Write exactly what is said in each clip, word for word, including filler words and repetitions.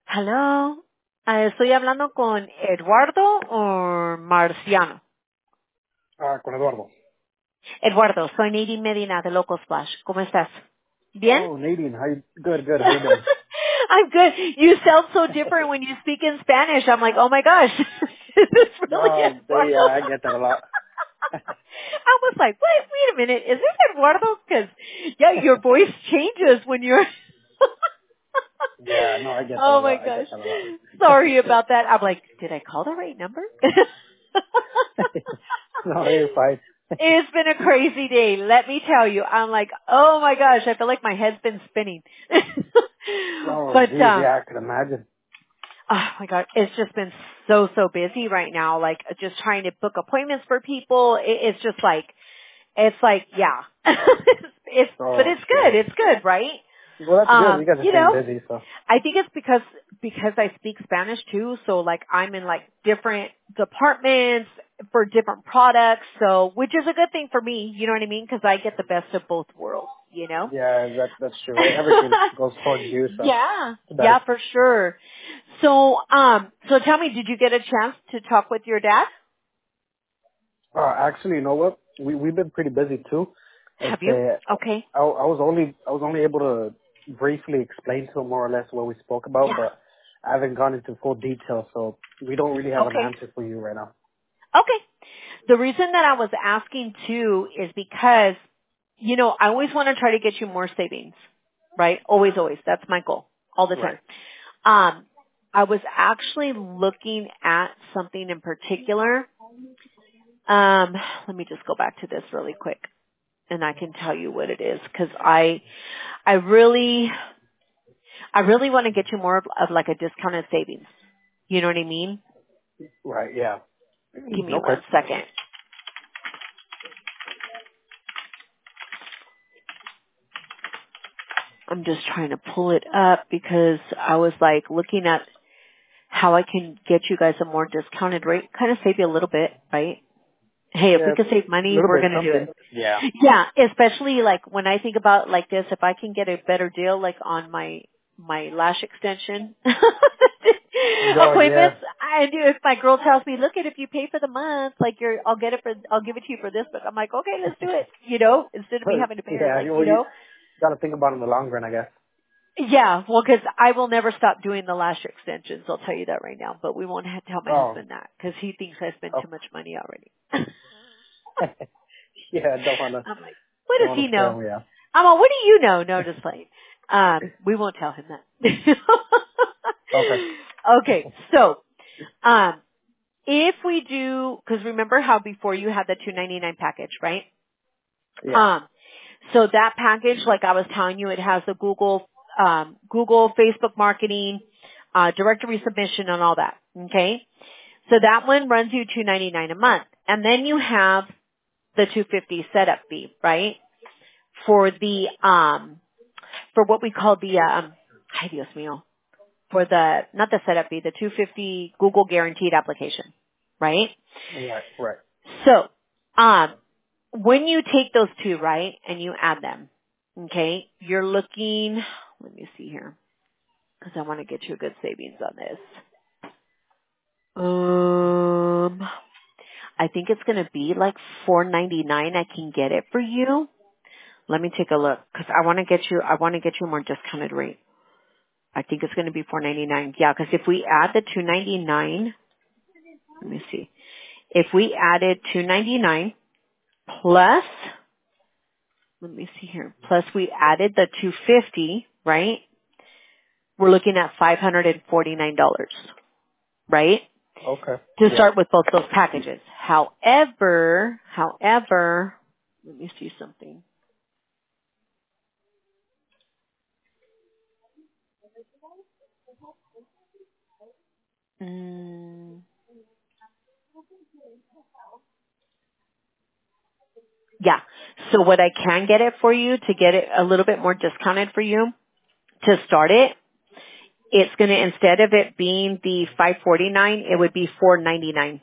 Hello. Eh, estoy hablando con Eduardo o Marciano. Ah, con Eduardo. Eduardo, soy Nadine Medina de Local Splash. ¿Cómo estás? ¿Bien? Oh, Nadine, how you, good, good, how you doing? I'm good. You sound so different when you speak in Spanish. I'm like, oh my gosh, is this really No, they, Eduardo? uh, I get that a lot. I was like, wait, wait a minute, is this Eduardo? Because yeah, your voice changes when you're. Yeah, no, I get that a Oh my lot. I gosh, get that a lot. sorry about that. I'm like, did I call the right number? No, you're fine. It's been a crazy day, let me tell you. I'm like, oh my gosh, I feel like my head's been spinning. Oh, but geez, um yeah, I can imagine. oh my god, it's just been so so busy right now. Like just trying to book appointments for people. It, it's just like it's like yeah, it's, it's but Oh, it's good. shit. It's good, right? Well, that's good. You Um, guys are you staying know, busy, so. I think it's because because I speak Spanish too. So like I'm in like different departments for different products. So which is a good thing for me. You know what I mean? Because I get the best of both worlds. You know. Yeah, that, that's true. Everything goes towards you, so. Yeah, It's yeah, better. for sure. So, um, so tell me, did you get a chance to talk with your dad? Uh, actually, you know what? We, we've been pretty busy too. Have you? Este, Okay. I, I was only, I was only able to briefly explain to him more or less what we spoke about, Yeah. but I haven't gone into full detail, so we don't really have an Okay. answer for you right now. Okay. The reason that I was asking too is because, you know, I always want to try to get you more savings, right? Always, always. That's my goal all the time. Right. Um, I was actually looking at something in particular. Um, let me just go back to this really quick and I can tell you what it is because I, I really, I really want to get you more of, of like a discounted savings. You know what I mean? Right, yeah. Give me one Okay. second. I'm just trying to pull it up because I was like looking at how I can get you guys a more discounted rate, kind of save you a little bit, right? Hey, if we Yeah, could save a money, little we're bit going to do something. it. Yeah. Yeah, especially like when I think about like this, if I can get a better deal like on my my lash extension No, yeah. appointments, I do. If my girl tells me, look at if you pay for the month, like you're, I'll get it for, I'll give it to you for this, but I'm like, okay, let's do it. You know, instead of me having to pay her, Yeah, like, well, you you know. gotta think about it in the long run, I guess. Yeah, well, because I will never stop doing the lash extensions. I'll tell you that right now. But we won't have to tell my Oh, husband that because he thinks I spend too okay. much money already. Yeah, don't wanna, I'm like, what don't does wanna he scare know? me, yeah. I'm like, what do you know? No, just playing. Um, we won't tell him that. Okay. Okay, so um, if we do, because remember how before you had the two ninety-nine package, right? Yeah. Um, so that package, like I was telling you, it has the Google, um, Google, Facebook marketing, uh, directory submission, and all that. Okay, so that one runs you two ninety-nine a month, and then you have the two fifty setup fee, right? For the um, for what we call the um, ay Dios mío, for the not the setup fee, the two fifty Google guaranteed application, right? Right, right. So, um, when you take those two, right, and you add them, okay, you're looking, let me see here, because I want to get you a good savings on this. Um, I think it's going to be like four ninety-nine. I can get it for you. Let me take a look, because I want to get you, I want to get you a more discounted rate. I think it's going to be four ninety-nine. Yeah, because if we add the two ninety-nine, let me see. If we added two ninety-nine plus, let me see here, plus we added the two fifty, right? We're looking at five hundred forty-nine dollars, right? Okay. To Yeah. start with both those packages. However, however, let me see something. Mm, yeah. So what I can get it for you to get it a little bit more discounted for you to start it, it's going to, instead of it being the five forty-nine, it would be four ninety-nine.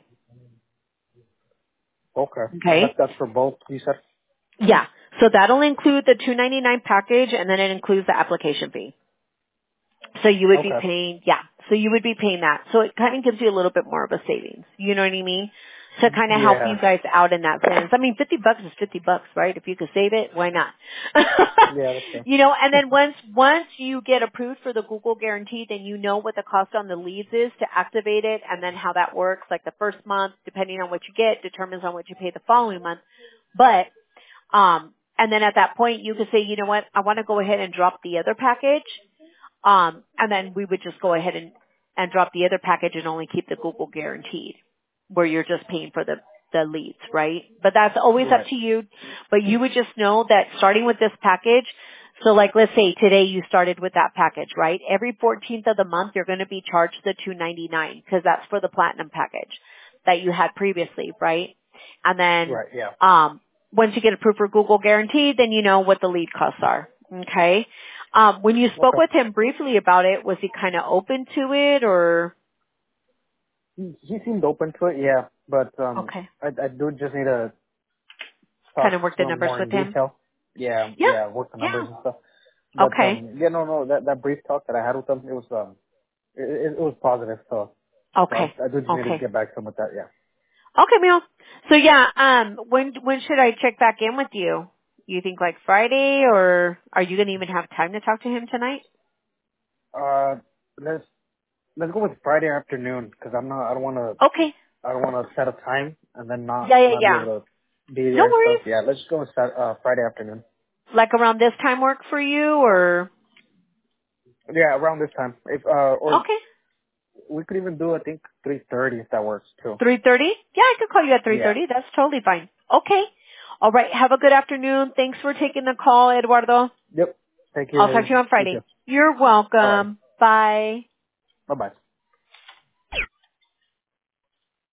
Okay. And Okay? that, that's for both, you said? Yeah. So that'll include the two ninety-nine package and then it includes the application fee. So you would be Okay. paying, yeah. So you would be paying that. So it kind of gives you a little bit more of a savings. You know what I mean? To kind of help you Yeah. guys out in that sense. I mean, fifty bucks is fifty bucks, right? If you could save it, why not? Yeah, that's true. You know, and then once, once you get approved for the Google guarantee, then you know what the cost on the leads is to activate it and then how that works. Like the first month, depending on what you get, determines on what you pay the following month. But, um, and then at that point, you could say, you know what, I want to go ahead and drop the other package. Um, and then we would just go ahead and, and drop the other package and only keep the Google guaranteed, where you're just paying for the, the leads, right? But that's always up Right. to you. But you would just know that starting with this package, so like let's say today you started with that package, right? Every fourteenth of the month you're going to be charged the two ninety-nine because that's for the platinum package that you had previously, right? And then, Right, yeah. um, once you get approved for Google Guarantee, then you know what the lead costs are. Okay. Um, when you spoke Okay. with him briefly about it, was he kind of open to it or? He, he seemed open to it, yeah. But um, Okay. I, I do just need to Kind talk of work the some numbers more with in him? detail. Yeah, Yeah. yeah, work the numbers and Yeah. stuff. But Okay. um, yeah, no, no, that that brief talk that I had with him, it was um, it, it, it was positive. So, so I, Okay. I do just need to Okay. get back to him with that. Yeah. Okay, Mel. So yeah, um, when when should I check back in with you? You think like Friday, or are you gonna even have time to talk to him tonight? Uh, let's let's go with Friday afternoon because I'm not. I don't want to. Okay. I don't want to set a time and then not Yeah, yeah, not be yeah. able to be No there and stuff. worries. Yeah, let's just go with Sat- uh, Friday afternoon. Like around this time work for you, or Yeah, around this time. If uh, or okay, we could even do I think three thirty if that works too. three thirty? Yeah, I could call you at three Yeah. thirty. That's totally fine. Okay. All right. Have a good afternoon. Thanks for taking the call, Eduardo. Yep. Thank I'll talk to you. you on You too. Friday. You're All right. welcome. Bye. Bye bye.